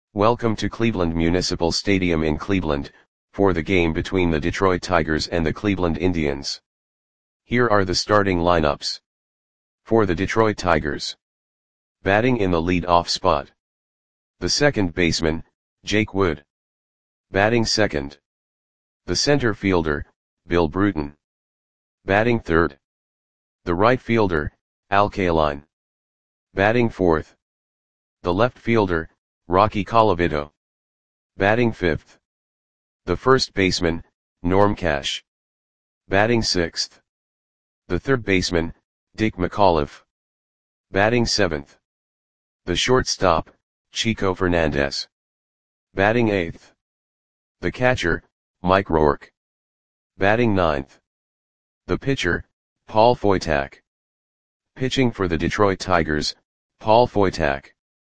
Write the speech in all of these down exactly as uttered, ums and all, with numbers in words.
Welcome to Cleveland Municipal Stadium in Cleveland, for the game between the Detroit Tigers and the Cleveland Indians. Here are the starting lineups. For the Detroit Tigers. Batting in the lead-off spot. The second baseman, Jake Wood. Batting second. The center fielder, Bill Bruton. Batting third. The right fielder, Al Kaline. Batting fourth. The left fielder, Rocky Colavito. Batting fifth. The first baseman, Norm Cash. Batting sixth. The third baseman, Dick McAuliffe. Batting seventh. The shortstop, Chico Fernandez. Batting eighth. The catcher, Mike Rourke. Batting ninth. The pitcher, Paul Foytak. Pitching for the Detroit Tigers, Paul Foytak.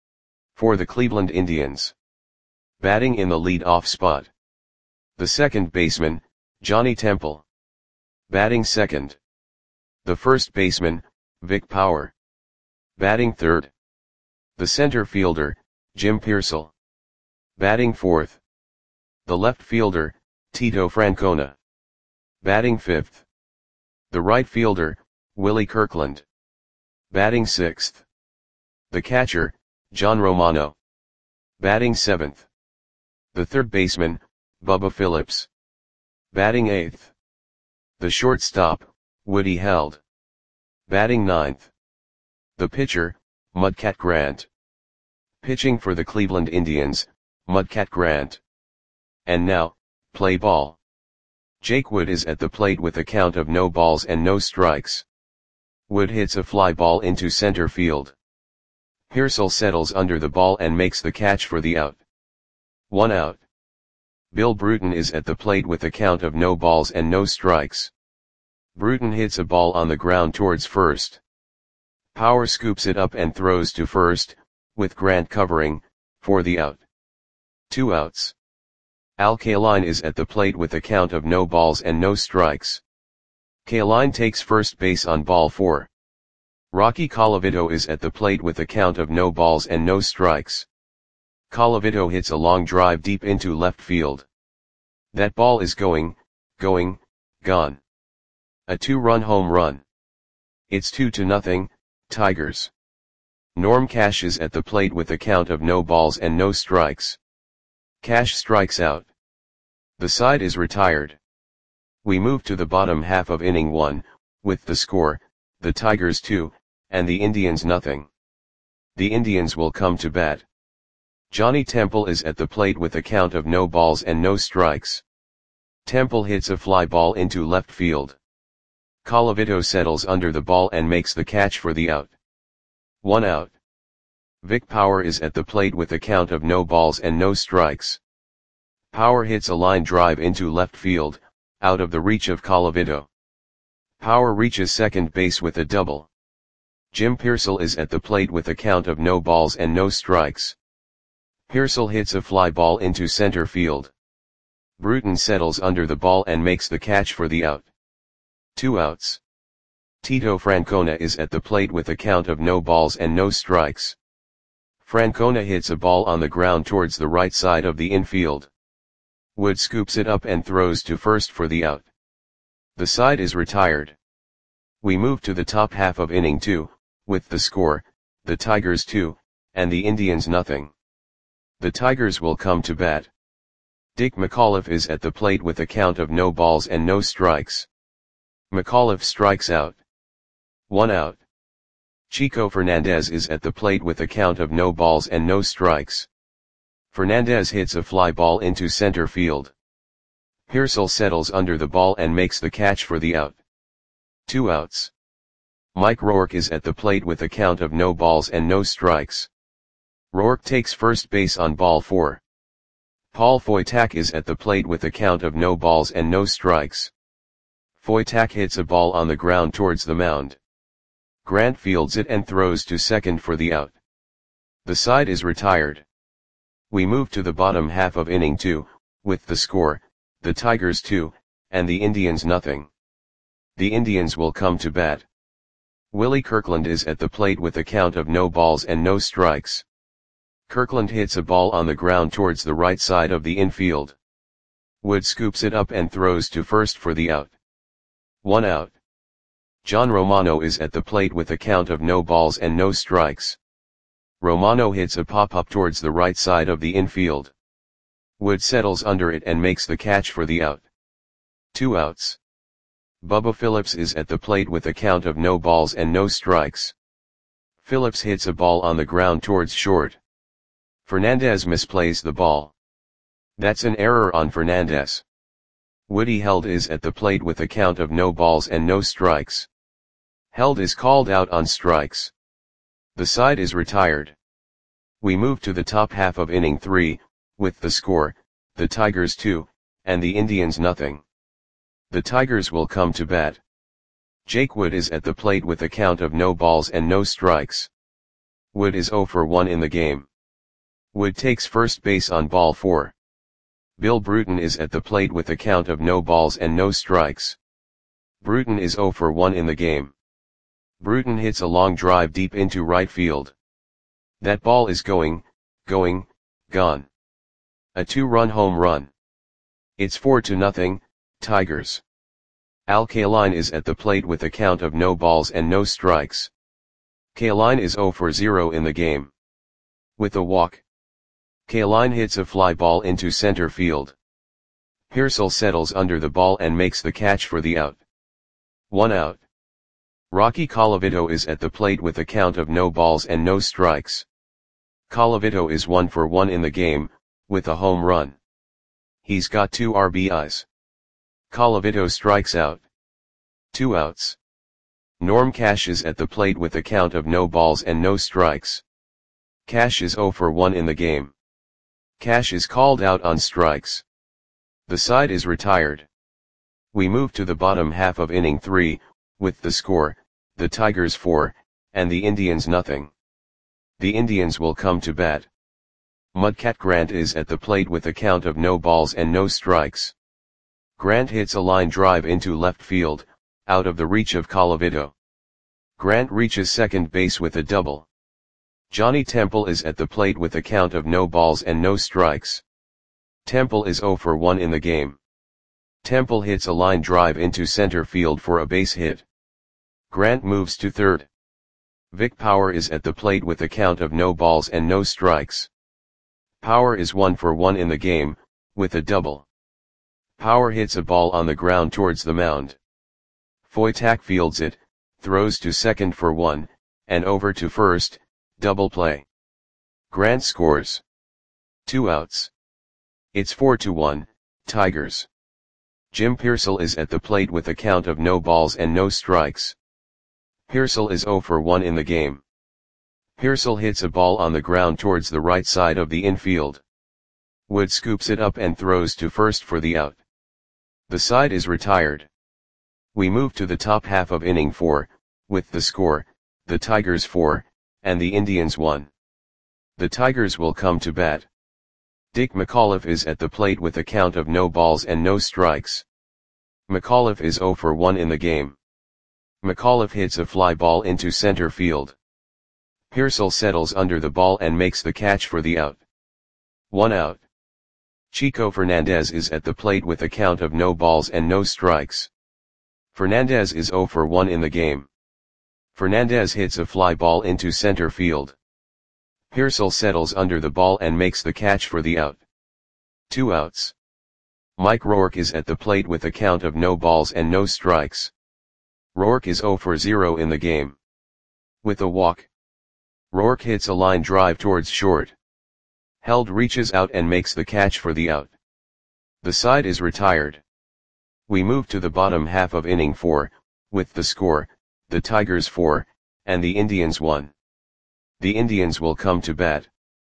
For the Cleveland Indians. Batting in the lead-off spot. The second baseman, Johnny Temple. Batting second. The first baseman, Vic Power. Batting third. The center fielder, Jim Piersall. Batting fourth. The left fielder, Tito Francona. Batting fifth. The right fielder, Willie Kirkland. Batting sixth. The catcher, John Romano. Batting seventh. The third baseman, Bubba Phillips. Batting eighth. The shortstop, Woody Held. Batting ninth. The pitcher, Mudcat Grant. Pitching for the Cleveland Indians, Mudcat Grant. And now, play ball. Jake Wood is at the plate with a count of no balls and no strikes. Wood hits a fly ball into center field. Piersall settles under the ball and makes the catch for the out. One out. Bill Bruton is at the plate with a count of no balls and no strikes. Bruton hits a ball on the ground towards first. Power scoops it up and throws to first, with Grant covering, for the out. Two outs. Al Kaline is at the plate with a count of no balls and no strikes. Kaline takes first base on ball four. Rocky Colavito is at the plate with a count of no balls and no strikes. Colavito hits a long drive deep into left field. That ball is going, going, gone. A two-run home run. It's two to nothing, Tigers. Norm Cash is at the plate with a count of no balls and no strikes. Cash strikes out. The side is retired. We move to the bottom half of inning one, with the score, the Tigers two, and the Indians nothing. The Indians will come to bat. Johnny Temple is at the plate with a count of no balls and no strikes. Temple hits a fly ball into left field. Colavito settles under the ball and makes the catch for the out. One out. Vic Power is at the plate with a count of no balls and no strikes. Power hits a line drive into left field, out of the reach of Colavito. Power reaches second base with a double. Jim Piersall is at the plate with a count of no balls and no strikes. Piersall hits a fly ball into center field. Bruton settles under the ball and makes the catch for the out. Two outs. Tito Francona is at the plate with a count of no balls and no strikes. Francona hits a ball on the ground towards the right side of the infield. Wood scoops it up and throws to first for the out. The side is retired. We move to the top half of inning two, with the score, the Tigers two, and the Indians nothing. The Tigers will come to bat. Dick McAuliffe is at the plate with a count of no balls and no strikes. McAuliffe strikes out. One out. Chico Fernandez is at the plate with a count of no balls and no strikes. Fernandez hits a fly ball into center field. Piersall settles under the ball and makes the catch for the out. Two outs. Mike Rourke is at the plate with a count of no balls and no strikes. Rourke takes first base on ball four. Paul Foytak is at the plate with a count of no balls and no strikes. Foytak hits a ball on the ground towards the mound. Grant fields it and throws to second for the out. The side is retired. We move to the bottom half of inning two, with the score, the Tigers two, and the Indians nothing. The Indians will come to bat. Willie Kirkland is at the plate with a count of no balls and no strikes. Kirkland hits a ball on the ground towards the right side of the infield. Wood scoops it up and throws to first for the out. One out. John Romano is at the plate with a count of no balls and no strikes. Romano hits a pop-up towards the right side of the infield. Wood settles under it and makes the catch for the out. Two outs. Bubba Phillips is at the plate with a count of no balls and no strikes. Phillips hits a ball on the ground towards short. Fernandez misplays the ball. That's an error on Fernandez. Woody Held is at the plate with a count of no balls and no strikes. Held is called out on strikes. The side is retired. We move to the top half of inning three, with the score, the Tigers two, and the Indians nothing. The Tigers will come to bat. Jake Wood is at the plate with a count of no balls and no strikes. Wood is oh for one in the game. Wood takes first base on ball four. Bill Bruton is at the plate with a count of no balls and no strikes. Bruton is oh for one in the game. Bruton hits a long drive deep into right field. That ball is going, going, gone. A two-run home run. It's four to nothing, Tigers. Al Kaline is at the plate with a count of no balls and no strikes. Kaline is oh for zero in the game. With a walk. Kaline hits a fly ball into center field. Pearsall settles under the ball and makes the catch for the out. One out. Rocky Colavito is at the plate with a count of no balls and no strikes. Colavito is one for one in the game, with a home run. He's got two R B Is. Colavito strikes out. Two outs. Norm Cash is at the plate with a count of no balls and no strikes. Cash is oh for one in the game. Cash is called out on strikes. The side is retired. We move to the bottom half of inning three, with the score, the Tigers four, and the Indians nothing. The Indians will come to bat. Mudcat Grant is at the plate with a count of no balls and no strikes. Grant hits a line drive into left field, out of the reach of Colavito. Grant reaches second base with a double. Johnny Temple is at the plate with a count of no balls and no strikes. Temple is oh for one in the game. Temple hits a line drive into center field for a base hit. Grant moves to third. Vic Power is at the plate with a count of no balls and no strikes. Power is one for one in the game, with a double. Power hits a ball on the ground towards the mound. Foytak fields it, throws to second for one, and over to first, double play. Grant scores. Two outs. It's four to one, Tigers. Jim Pearsall is at the plate with a count of no balls and no strikes. Pearsall is oh for one in the game. Pearsall hits a ball on the ground towards the right side of the infield. Wood scoops it up and throws to first for the out. The side is retired. We move to the top half of inning four, with the score, the Tigers four, and the Indians one. The Tigers will come to bat. Dick McAuliffe is at the plate with a count of no balls and no strikes. McAuliffe is oh for one in the game. McAuliffe hits a fly ball into center field. Pearsall settles under the ball and makes the catch for the out. One out. Chico Fernandez is at the plate with a count of no balls and no strikes. Fernandez is oh for one in the game. Fernandez hits a fly ball into center field. Pearsall settles under the ball and makes the catch for the out. Two outs. Mike Rourke is at the plate with a count of no balls and no strikes. Rourke is oh for zero in the game. With a walk. Rourke hits a line drive towards short. Held reaches out and makes the catch for the out. The side is retired. We move to the bottom half of inning four, with the score, the Tigers four, and the Indians one. The Indians will come to bat.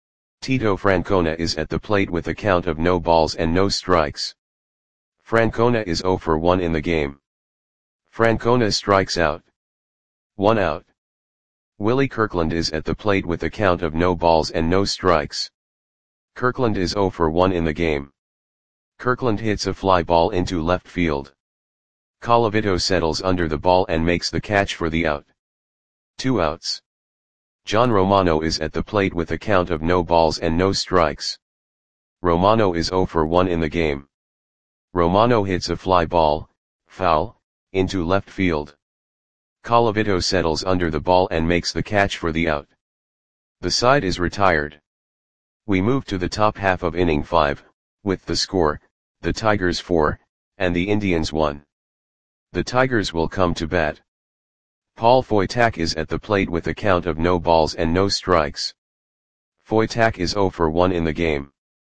Tito Francona is at the plate with a count of no balls and no strikes. Francona is oh for one in the game. Francona strikes out. One out. Willie Kirkland is at the plate with a count of no balls and no strikes. Kirkland is oh for one in the game. Kirkland hits a fly ball into left field. Colavito settles under the ball and makes the catch for the out. Two outs. John Romano is at the plate with a count of no balls and no strikes. Romano is zero for one in the game. Romano hits a fly ball, foul, into left field. Colavito settles under the ball and makes the catch for the out. The side is retired. We move to the top half of inning five, with the score, the Tigers four, and the Indians one. The Tigers will come to bat. Paul Foytak is at the plate with a count of no balls and no strikes. Foytak is zero for one in the game.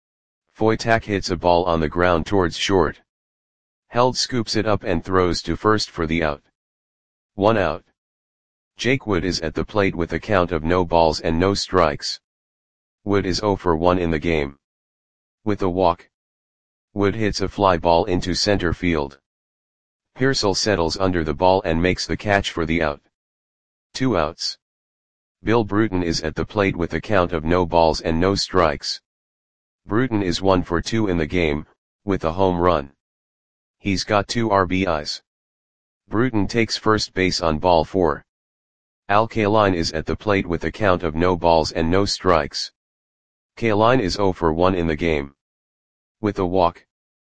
Foytak hits a ball on the ground towards short. Held scoops it up and throws to first for the out. One out. Jake Wood is at the plate with a count of no balls and no strikes. Wood is zero for one in the game. With a walk. Wood hits a fly ball into center field. Pearsall settles under the ball and makes the catch for the out. Two outs. Bill Bruton is at the plate with a count of no balls and no strikes. Bruton is one for two in the game, with a home run. He's got two R B Is. Bruton takes first base on ball four. Al Kaline is at the plate with a count of no balls and no strikes. Kaline is zero for one in the game. With a walk.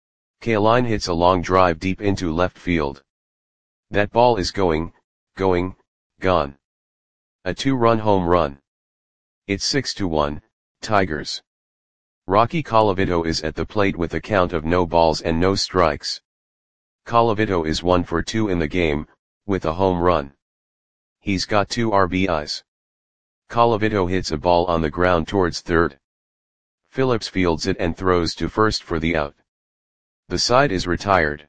Kaline hits a long drive deep into left field. That ball is going, going, gone. A two-run home run. It's six to one, Tigers. Rocky Colavito is at the plate with a count of no balls and no strikes. Colavito is one for two in the game, with a home run. He's got two R B Is. Colavito hits a ball on the ground towards third. Phillips fields it and throws to first for the out. The side is retired.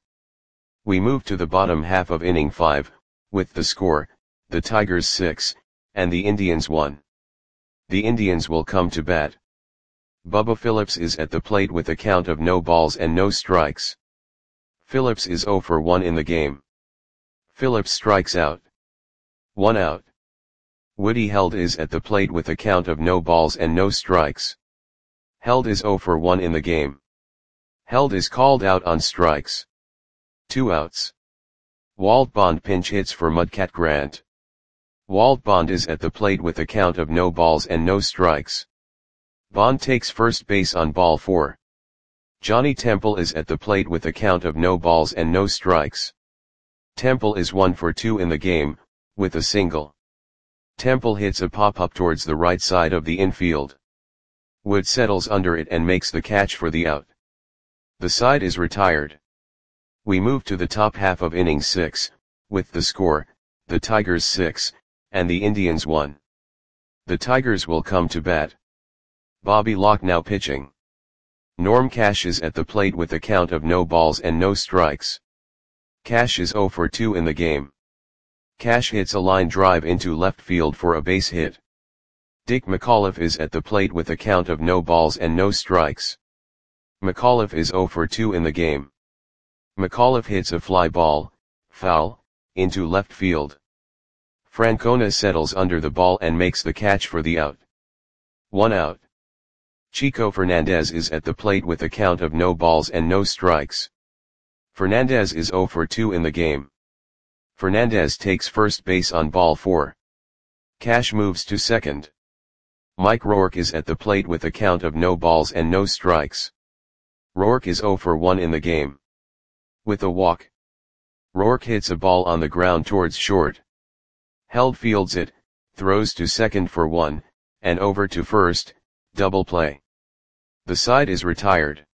We move to the bottom half of inning five, with the score, the Tigers six, and the Indians one. The Indians will come to bat. Bubba Phillips is at the plate with a count of no balls and no strikes. Phillips is zero for one in the game. Phillips strikes out. One out. Woody Held is at the plate with a count of no balls and no strikes. Held is zero for one in the game. Held is called out on strikes. Two outs. Walt Bond pinch hits for Mudcat Grant. Walt Bond is at the plate with a count of no balls and no strikes. Bond takes first base on ball four. Johnny Temple is at the plate with a count of no balls and no strikes. Temple is one for two in the game, with a single. Temple hits a pop-up towards the right side of the infield. Wood settles under it and makes the catch for the out. The side is retired. We move to the top half of inning six, with the score, the Tigers six, and the Indians one. The Tigers will come to bat. Bobby Locke now pitching. Norm Cash is at the plate with a count of no balls and no strikes. Cash is zero for two in the game. Cash hits a line drive into left field for a base hit. Dick McAuliffe is at the plate with a count of no balls and no strikes. McAuliffe is zero for two in the game. McAuliffe hits a fly ball, foul, into left field. Francona settles under the ball and makes the catch for the out. One out. Chico Fernandez is at the plate with a count of no balls and no strikes. Fernandez is zero for two in the game. Fernandez takes first base on ball four. Cash moves to second. Mike Rourke is at the plate with a count of no balls and no strikes. Rourke is zero for one in the game. With a walk. Rourke hits a ball on the ground towards short. Held fields it, throws to second for one, and over to first, double play. The side is retired.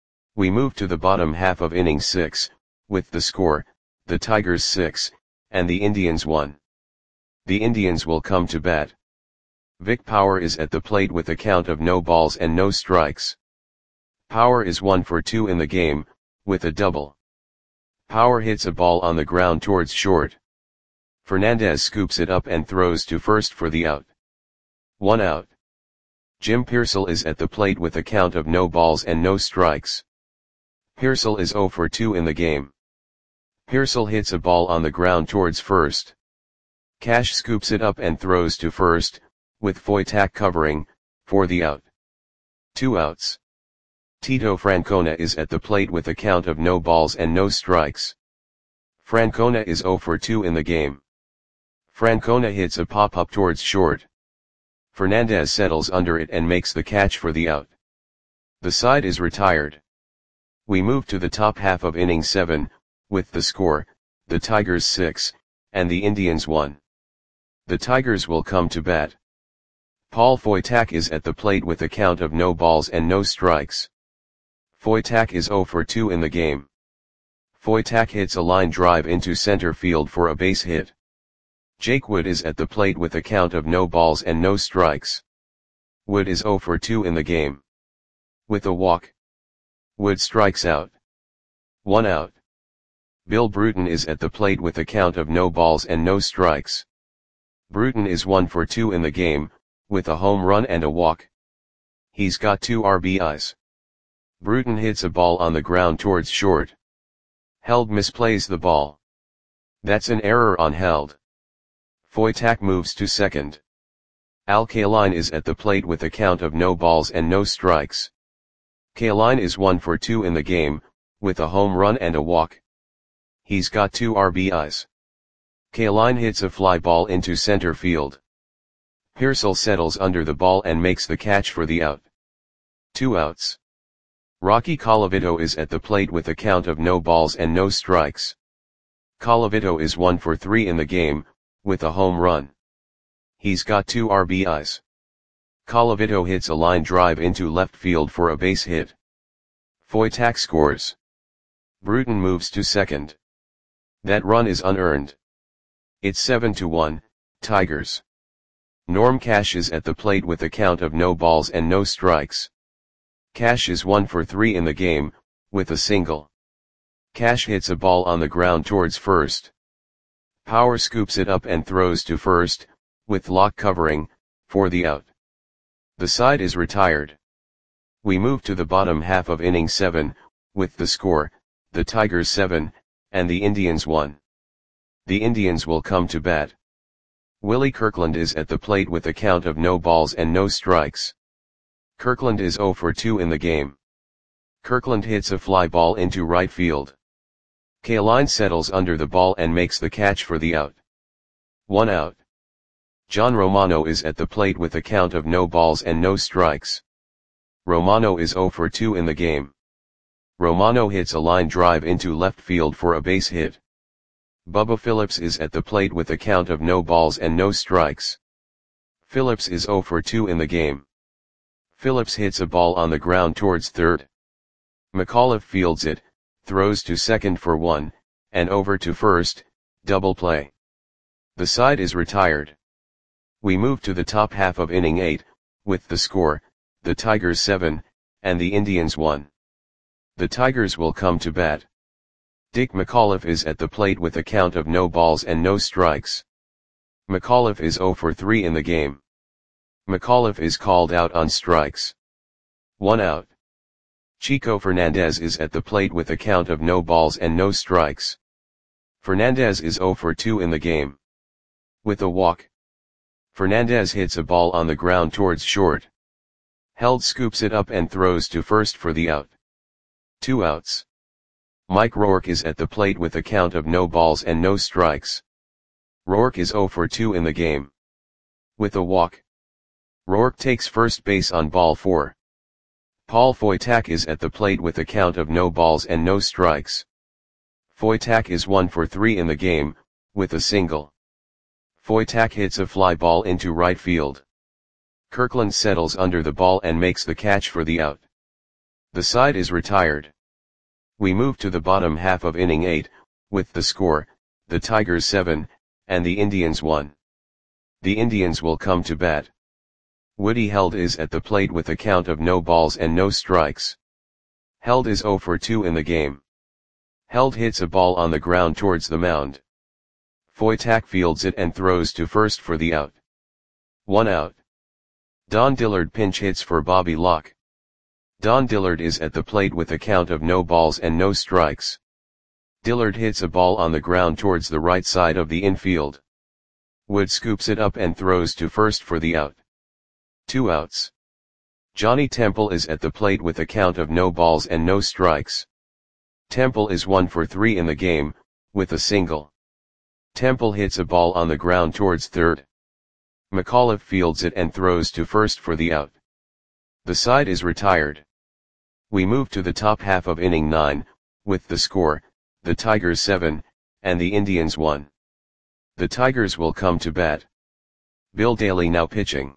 We move to the bottom half of inning six, with the score, the Tigers six, and the Indians one. The Indians will come to bat. Vic Power is at the plate with a count of no balls and no strikes. Power is one for two in the game, with a double. Power hits a ball on the ground towards short. Fernandez scoops it up and throws to first for the out. One out. Jim Pearsall is at the plate with a count of no balls and no strikes. Pearsall is zero for two in the game. Pearsall hits a ball on the ground towards first. Cash scoops it up and throws to first, with Foytak covering, for the out. Two outs. Tito Francona is at the plate with a count of no balls and no strikes. Francona is zero for two in the game. Francona hits a pop-up towards short. Fernandez settles under it and makes the catch for the out. The side is retired. We move to the top half of inning seven, with the score, the Tigers six, and the Indians one. The Tigers will come to bat. Paul Foytak is at the plate with a count of no balls and no strikes. Foytak is zero for two in the game. Foytak hits a line drive into center field for a base hit. Jake Wood is at the plate with a count of no balls and no strikes. Wood is zero for two in the game. With a walk, Wood strikes out. One out. Bill Bruton is at the plate with a count of no balls and no strikes. Bruton is one for two in the game, with a home run and a walk. He's got two R B Is. Bruton hits a ball on the ground towards short. Held misplays the ball. That's an error on Held. Foytak moves to second. Al Kaline is at the plate with a count of no balls and no strikes. Kaline is one for two in the game, with a home run and a walk. He's got two R B Is. Kaline hits a fly ball into center field. Pearsall settles under the ball and makes the catch for the out. Two outs. Rocky Colavito is at the plate with a count of no balls and no strikes. Colavito is one for three in the game, with a home run. He's got two R B Is. Colavito hits a line drive into left field for a base hit. Foytak scores. Bruton moves to second. That run is unearned. It's seven to one, Tigers. Norm Cash is at the plate with a count of no balls and no strikes. Cash is one for three in the game, with a single. Cash hits a ball on the ground towards first. Power scoops it up and throws to first, with Locke covering, for the out. The side is retired. We move to the bottom half of inning seven, with the score, the Tigers seven, and the Indians one. The Indians will come to bat. Willie Kirkland is at the plate with a count of no balls and no strikes. Kirkland is zero for two in the game. Kirkland hits a fly ball into right field. Kaline settles under the ball and makes the catch for the out. One out. John Romano is at the plate with a count of no balls and no strikes. Romano is zero for two in the game. Romano hits a line drive into left field for a base hit. Bubba Phillips is at the plate with a count of no balls and no strikes. Phillips is zero for two in the game. Phillips hits a ball on the ground towards third. McAuliffe fields it, throws to second for one, and over to first, double play. The side is retired. We move to the top half of inning eight, with the score, the Tigers seven, and the Indians one. The Tigers will come to bat. Dick McAuliffe is at the plate with a count of no balls and no strikes. McAuliffe is zero for three in the game. McAuliffe is called out on strikes. One out. Chico Fernandez is at the plate with a count of no balls and no strikes. Fernandez is zero for two in the game. With a walk, Fernandez hits a ball on the ground towards short. Held scoops it up and throws to first for the out. Two outs. Mike Rourke is at the plate with a count of no balls and no strikes. Rourke is zero for two in the game. With a walk, Rourke takes first base on ball four. Paul Foytak is at the plate with a count of no balls and no strikes. Foytak is one for three in the game, with a single. Foytak hits a fly ball into right field. Kirkland settles under the ball and makes the catch for the out. The side is retired. We move to the bottom half of inning eight, with the score, the Tigers seven, and the Indians one. The Indians will come to bat. Woody Held is at the plate with a count of no balls and no strikes. Held is zero for two in the game. Held hits a ball on the ground towards the mound. Foytak fields it and throws to first for the out. One out. Don Dillard pinch hits for Bobby Locke. Don Dillard is at the plate with a count of no balls and no strikes. Dillard hits a ball on the ground towards the right side of the infield. Wood scoops it up and throws to first for the out. Two outs. Johnny Temple is at the plate with a count of no balls and no strikes. Temple is one for three in the game, with a single. Temple hits a ball on the ground towards third. McAuliffe fields it and throws to first for the out. The side is retired. We move to the top half of inning nine, with the score, the Tigers seven, and the Indians one. The Tigers will come to bat. Bill Daly now pitching.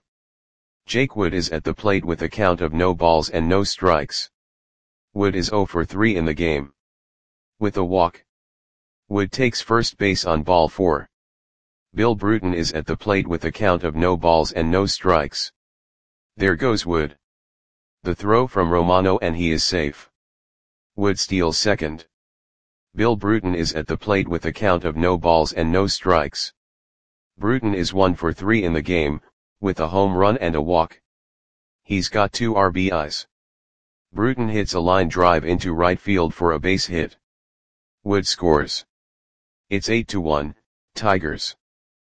Jake Wood is at the plate with a count of no balls and no strikes. Wood is oh for three in the game. With a walk. Wood takes first base on ball four. Bill Bruton is at the plate with a count of no balls and no strikes. There goes Wood. The throw from Romano and he is safe. Wood steals second. Bill Bruton is at the plate with a count of no balls and no strikes. Bruton is one for three in the game, with a home run and a walk. He's got two R B Is. Bruton hits a line drive into right field for a base hit. Wood scores. It's eight to one, Tigers.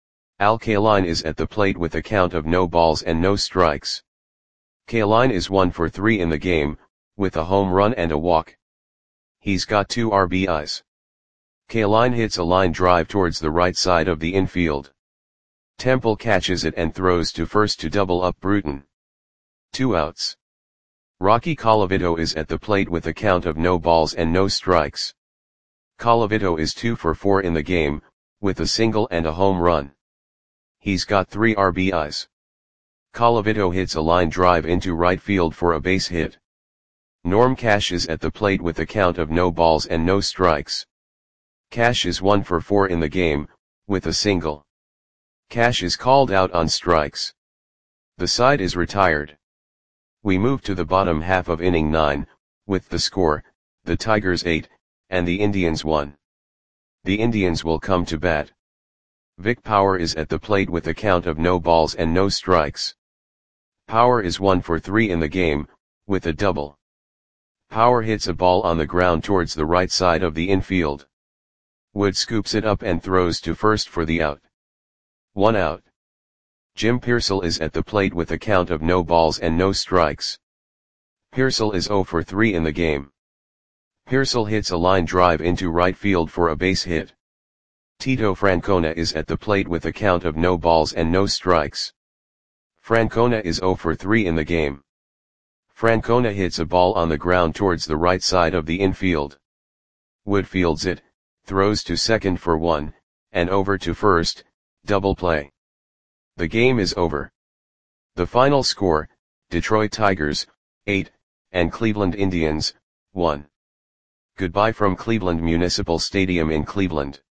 Al Kaline is at the plate with a count of no balls and no strikes. Kaline is one for three in the game, with a home run and a walk. He's got two R B Is. Kaline hits a line drive towards the right side of the infield. Temple catches it and throws to first to double up Bruton. Two outs. Rocky Colavito is at the plate with a count of no balls and no strikes. Colavito is two for four in the game, with a single and a home run. He's got three R B Is. Colavito hits a line drive into right field for a base hit. Norm Cash is at the plate with a count of no balls and no strikes. Cash is one for four in the game, with a single. Cash is called out on strikes. The side is retired. We move to the bottom half of inning nine, with the score, the Tigers eight, and the Indians one. The Indians will come to bat. Vic Power is at the plate with a count of no balls and no strikes. Power is one for three in the game, with a double. Power hits a ball on the ground towards the right side of the infield. Wood scoops it up and throws to first for the out. One out. Jim Pearsall is at the plate with a count of no balls and no strikes. Pearsall is oh for three in the game. Pearsall hits a line drive into right field for a base hit. Tito Francona is at the plate with a count of no balls and no strikes. Francona is oh for three in the game. Francona hits a ball on the ground towards the right side of the infield. Wood fields it, throws to second for one, and over to first, double play. The game is over. The final score, Detroit Tigers, eight, and Cleveland Indians, one. Goodbye from Cleveland Municipal Stadium in Cleveland.